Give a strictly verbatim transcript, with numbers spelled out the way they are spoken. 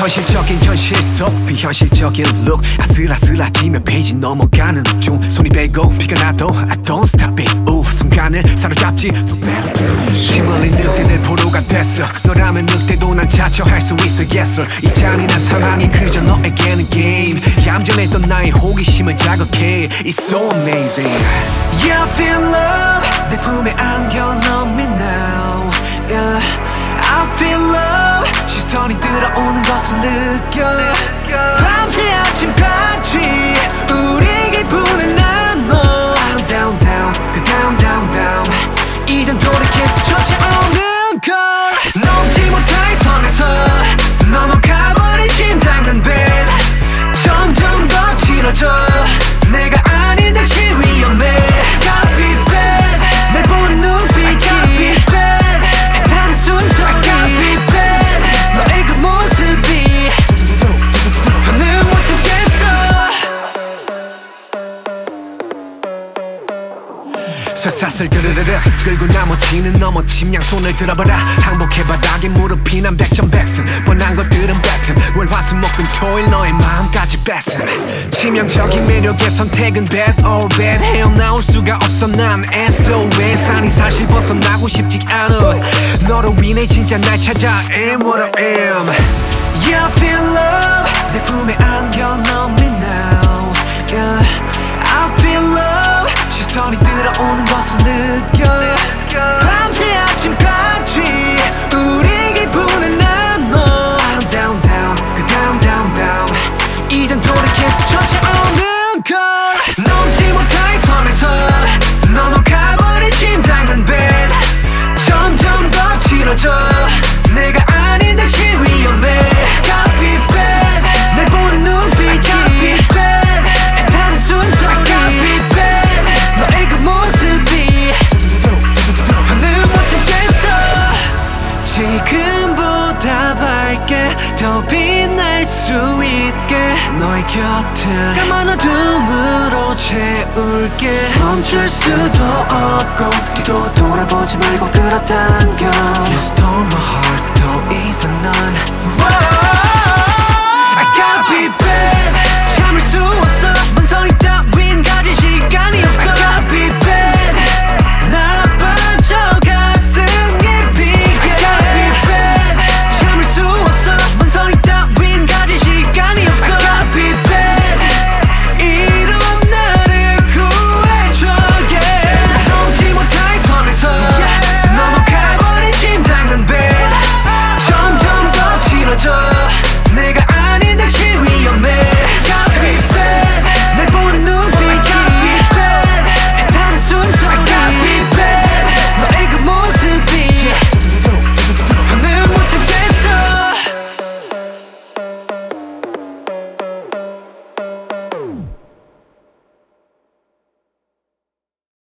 현실적인 현실 속 비현실적인 룩 아슬아슬해지며 페이지 넘어가는 중 손이 베고 피가 나도 I don't stop it 우 순간을 사로잡지 침울린 늑대들 포로가 됐어 너라면 늑대도 난 자처할 수 있어 yes sir 이 잔인한 상황이 그저 너에게는 게임 얌전했던 나의 호기심을 자극해 It's so amazing Yeah I feel love 내 품에 안겨 love me now Yeah I feel love 시선이 들어오는 것을 느껴 밤새 아침까지 우리 기분을 나눠 Down down down 그 down down down 이젠 돌이킬 수 쫓아오는 걸 넘지 못할 선에서 넘어가버린 심장은 bad 점점 더 길어져 내가 아닌 듯이 위험해 Gotta be bad 날 보는 눈빛이 I gotta be bad 애타는 순서이 I gotta be bad 너의 그 모습이 더는 못 참겠어 쇠사슬 드르르르 끌고 나머지는 넘어 침양 손을 들어봐라 항복해 바닥에 무릎이 난 백전백승 뻔한 것들은 백흠 월화수목금토일 너의 마음까지 뺏음 치명적인 매력의 선택은 bad or bad 헤어나올 수가 없어 난 에스오에스 아니 사실 벗어나고 싶지 않아 너로 인해 진짜 날 찾아 am what I am Yeah I feel love 내 품에 안겨 love me now Yeah I feel love 시선이 들어오는 것을 느껴 밤새 아침까지 우리 기분을 나눠 Down down down 그 down down down 이젠 돌이킬 수 쫓아오는 걸 넘지 못할 선에서 넘어가버린 심장은 bad 점점 더 길어져 내가 아닌 듯이 위험해 Gotta be bad 날 보는 눈빛이 I gotta be bad 애타는 순서 I gotta be bad 너의 그 모습이 더는 못 참겠어 지금보다 밝게 더 빛날 수 있게 너의 곁을 까만 어둠으로 채울게 멈출 수도 없고 뒤도 돌아보지 말고 끌어당겨 You stole my heart 더 이상 넌 Whoa, I gotta be bad 참을 수